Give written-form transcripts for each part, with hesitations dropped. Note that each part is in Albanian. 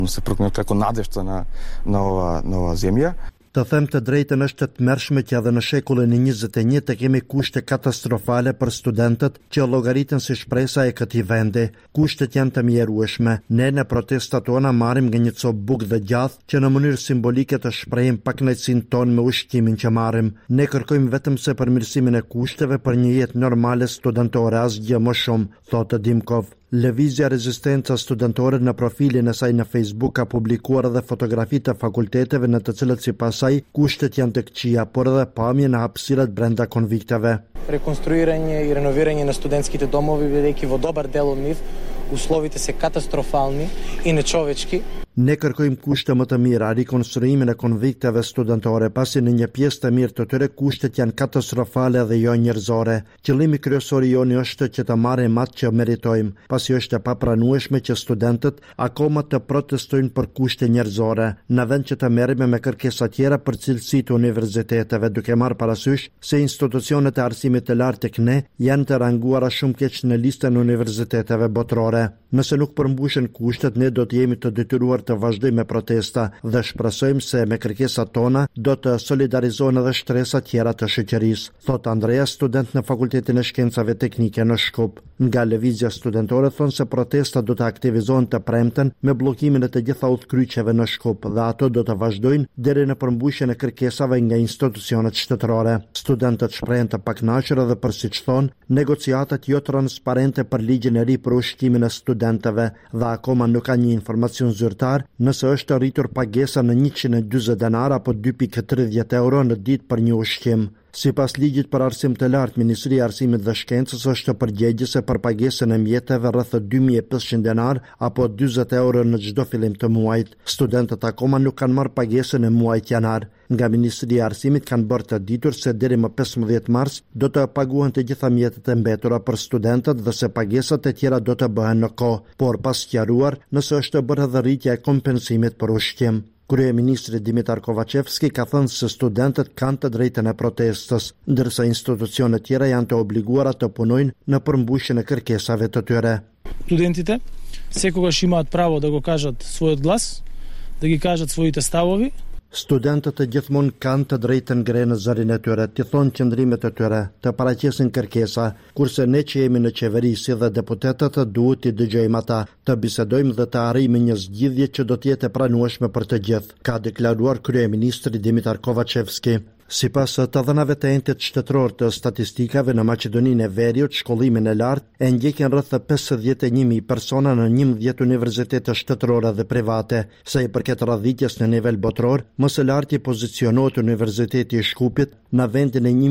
Se përkënë kako nadeshtë në ova zemja. Të them të drejtën është të tmerrshme që edhe në shekullin e 21 të kemi kushte katastrofale për studentët që llogaritën si shpresa e këtij vendi. Kushtet janë të mjerueshme. Ne në protestat tona marrim nga një copë bukë dhe gjathë që në mënyrë simbolike të shprehim pakënaqësinë tonë me ushqimin që marrim. Ne kërkojmë vetëm se përmirësimin e kushteve për një jetë normale studentore, asgjë më shumë, thotë Dimkov. Lëvizja Rezistenca Studentore në profilin e saj në Facebook ka publikuar edhe fotografi të fakulteteve në të cilët sipas saj kushtet janë të këqija, por edhe pamje në hapësirat brenda konvikteve. Rekonstruiranje i renoviranje na studentskите domovi, бидејќи во добар дел од нив условите се катастрофални и нечовечки. Ne kërkojmë kushte më të mira, rikonstruimin e konvikteve studentore, pasi në një pjesë të mirë të tyre kushtet janë katastrofale dhe jo njerëzore. Qëllimi kryesor i joni është që të marrim atë që meritojmë, pasi është e papranueshme që studentët akoma të protestojnë për kushte njerëzore, në vend që të merremi me kërkesa tjera për cilësi të universiteteve, duke marrë parasysh se institucionet e arsimit të lartë tek ne janë të ranguara shumë keq në listën e universiteteve botërore. Nëse nuk përmbushen kushtet, ne do të jemi të detyruar të vazhdojmë me protesta dhe shpresojmë se me kërkesat tona do të solidarizohen edhe shtresa tjera të shoqërisë, thot Andrea, student në Fakultetin e Shkencave Teknike në Shkup. Nga lëvizja studentore thonë se protestat do të aktivizohen të premten me bllokimin e të gjitha udhkryqeve në Shkup dhe ato do të vazhdojnë deri në përmbushjen e kërkesave nga institucionet shtetërore. Studentët shprehen të pakënaqur edhe për, siç thonë, negociatat jo transparente për ligjin e ri për ushqimin e studentëve dhe akoma nuk ka një informacion zyrtar nëse është rritur pagesa në 140 denar apo 2.30 euro në ditë për një ushqim. Sipas ligjit për arsim të lartë, Ministria e Arsimit dhe Shkencës është përgjegjëse për pagesën e mjeteve rreth 2.500 denar apo 40 euro në çdo fillim të muajit. Studentët akoma nuk kanë marrë pagesën e muajit janar. Nga Ministria e Arsimit kanë bërë të ditur se deri më 15 mars do të paguhen të gjitha mjetet e mbetura për studentët dhe se pagesat e tjera do të bëhen në kohë, por pas sqaruar nëse është bërë edhe rritja e kompensimit për ushqim. Kryeministri Dimitar Kovacevski ka thënë se studentët kanë të drejtën e protestës, ndërsa institucionet tjera janë të obliguara të punojnë në përmbushjen e kërkesave të tyre. Студентите секогаш имаат право да го кажат својот глас, да ги кажат своите ставови. Studentët e gjithmonë kanë të drejtën ngrenë në zërin e tyre, të thonë qëndrimet e tyre, të paraqesin kërkesa, kurse ne që jemi në qeveri si dhe deputetët duhet të dëgjojmë ata, të bisedojmë dhe të arrijmë një zgjidhje që do të jetë e pranueshme për të gjithë, ka deklaruar kryeministri Dimitar Kovacevski. Sipas të dhënave të entit shtetëror të statistikave në Maqedoninë e Veriut, shkollimin e lartë e ndjekin rreth 51.000 persona në 11 universitete shtetërore dhe private. Sa i përket radhitjes në nivel botëror, më së larti pozicionohet Universiteti i Shkupit në vendin e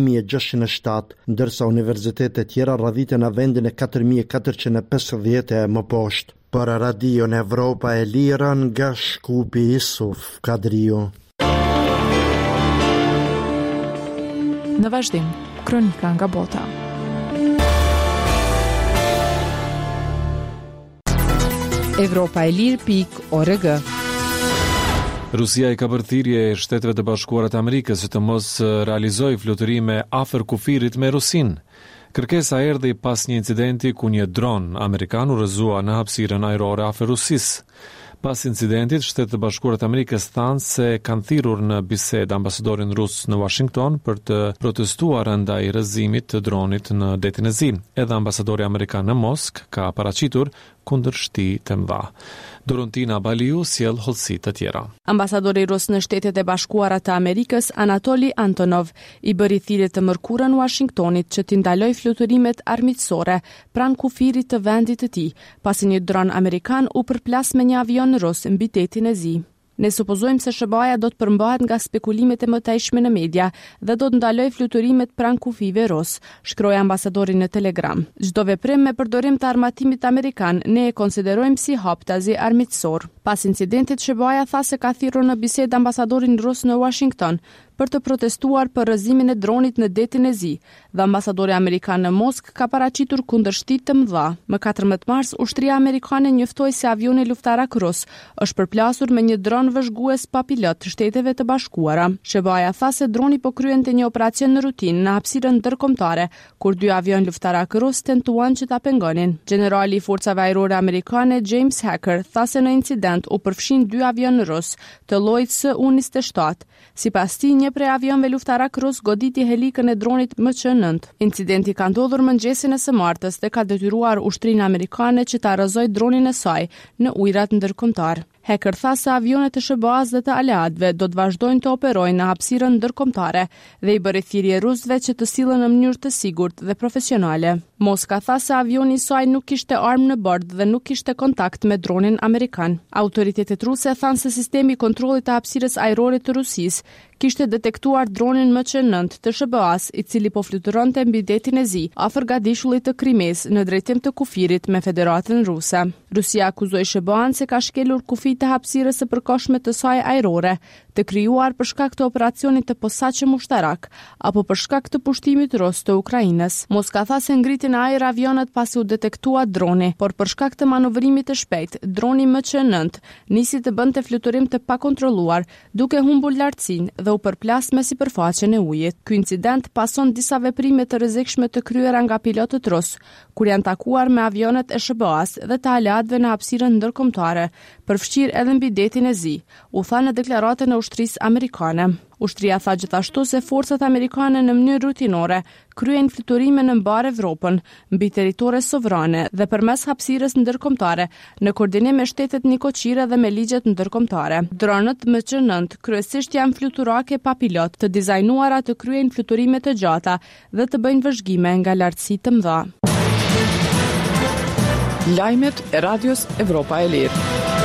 1607, ndërsa universitetet tjera radhiten në vendin e 4450 e më poshtë. Për Radion Evropa e Lira nga Shkupi, Isuf Kadriu. Në vazhdim, kronika nga bota. Evropa e Lirë.org. Rusia i ka bërë thirrje e Shteteve të Bashkuara të Amerikës që të mos realizojë fluturime afër kufirit me Rusinë. Kërkesa erdhi pas një incidenti ku një dron amerikan u rrëzua në hapësirën ajrore afër Rusisë. Pas incidentit, Shtetet e Bashkuara të Amerikës thanë se kanë thirrur në bisedë ambasadorin rus në Washington për të protestuar ndaj rrëzimit të dronit në detin e Zi. Edhe ambasadori amerikan në Moskë ka paraqitur kundërshti të mëdha. Dorontina Baliu sjell hollësi të tjera. Ambasadori rus në Shtetet e Bashkuara të Amerikës, Anatoli Antonov, i bëri thirrje të mërkurën Washingtonit që t'i ndaloj fluturimet armiqësore pranë kufirit të vendit të tij, pasi një dron amerikan u përplas me një avion rus mbi detin e Zi. Ne supozojmë se SBA do të përmbahet nga spekulimet e mëtejshme në media dhe do të ndaloj fluturimet pranë kufive rus, shkroi ambasadori në Telegram. Çdo veprim me përdorim të armatimit amerikan ne e konsiderojmë si haptazi armiqësor. Pas incidentit, SBA tha se ka thirrur në bisedë ambasadorin rus në Washington për të protestuar për rrëzimin e dronit në detin e Zi, dhe ambasadori amerikan në Moskë ka paraqitur kundërshti të mëdha. Më 14 mars, ushtria amerikane njoftoi se avioni luftarak rus është përplasur me një dron vëzhgues pa pilot të Shteteve të Bashkuara. SBA tha se droni po kryente një operacion në rutinë në hapësirën ndërkombëtare, kur dy avion luftarak rus tentuan që ta pengonin. Generali i forcave ajrore amerikane James Hacker tha se në incident incident u përfshin 2 avion rus të llojit Su-27. Sipas tij, një prej avionëve luftarak rus goditi helikën e dronit MQ-9. Incidenti ka ndodhur mëngjesin e së martës dhe ka detyruar ushtrinë amerikane që ta rrëzojë dronin e saj në ujërat ndërkombëtar. Hacker tha se avionet e SBA-s dhe të aleatëve do të vazhdojnë të operojnë në hapësirën ndërkombëtare dhe i bëri thirrje rusëve që të sillen në mënyrë të sigurt dhe profesionale. Moska tha se avioni i saj nuk kishte armë në bord dhe nuk kishte kontakt me dronin amerikan. Autoritetet ruse thanë se sistemi i kontrollit të hapësirës ajrore të Rusisë kishte detektuar dronin MQ-9 të SBA-s, i cili po fluturonte mbi detin e Zi, afër gadishullit të Krimes në drejtim të kufirit me Federatën Ruse. Rusia akuzoi SBA-n se ka shkelur kufijtë të hapësirës së përkohshme të saj ajrore, të krijuar për shkak të operacionit të posaçëm ushtarak apo për shkak të pushtimit rus të Ukrainës. Moska tha se ngritin në ajër avionët pasi u detektua droni, por për shkak të manovrimit të shpejt, droni MQ-9 nisi të bënte fluturim të pakontrolluar, duke humbur lartësinë dhe u përplas me sipërfaqen e ujit. Ky incident pason disa veprime të rrezikshme të kryera nga pilotët rus, kur janë takuar me avionet e SBA-s dhe të aleatëve në hapësirën ndërkombëtare, përfshirë edhe mbi detin e Zi, u tha në deklaratën e ushtrisë amerikane. Ushtria tha gjithashtu se forcat amerikane në mënyrë rutinore kryejnë fluturime në mbar Evropën, mbi territore sovrane dhe përmes hapësirës ndërkombëtare, në koordinim me shtetet nikoqire dhe me ligjet ndërkombëtare. Dronët MQ-9 kryesisht janë fluturake pa pilot, të dizajnuara të kryejnë fluturime të gjata dhe të bëjnë vëzhgime nga lartësi të mëdha. Lajmet e Radios Evropa e Lirë.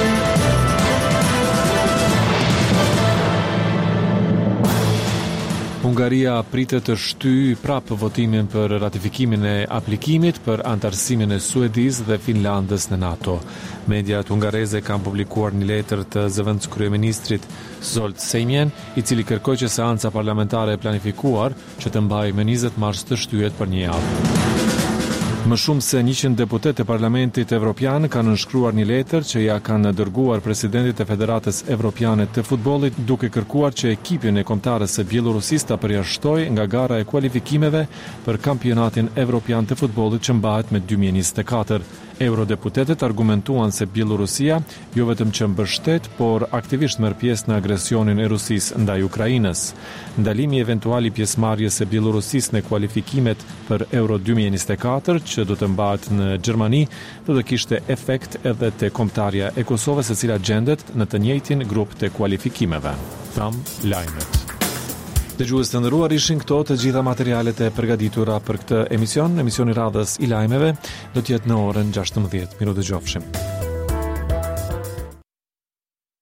Hungaria pritet të shtyjë prapë votimin për ratifikimin e aplikimit për antarësimin e Suedisë dhe Finlandës në NATO. Mediat hungareze kanë publikuar një letër të zëvendës kryeministrit Zsolt Sejmjen, i cili kërkoi që seanca parlamentare e planifikuar që të mbajë më 20 mars të shtyhet për një javë. Më shumë se 100 deputet e Parlamentit Evropian kanë nënshkruar një letër që ja kanë dërguar presidentit e Federatës Evropiane të futbollit, duke kërkuar që ekipin e kombëtarës së Bielorusisë ta përjashtojë nga gara e kualifikimeve për kampionatin evropian të futbollit që mbahet me 2024. Eurodeputetët argumentuan se Bielorusia jo vetëm që mbështet, por aktivisht merr pjesë në agresionin e Rusisë ndaj Ukrainës. Ndalimi eventual i pjesëmarrjes së Bielorusisë në kualifikimet për Euro 2024, që do të mbahet në Gjermani, do të kishte efekt edhe te kombëtarja e Kosovës, e cila gjendet në të njëjtin grup të kualifikimeve. Tham lajmet. Dëgjues të nderuar, ishin këto të gjitha materialet e përgatitura për këtë emision. Emisioni radhës i lajmeve do të jetë në orën 16. Miru dëgjofshim.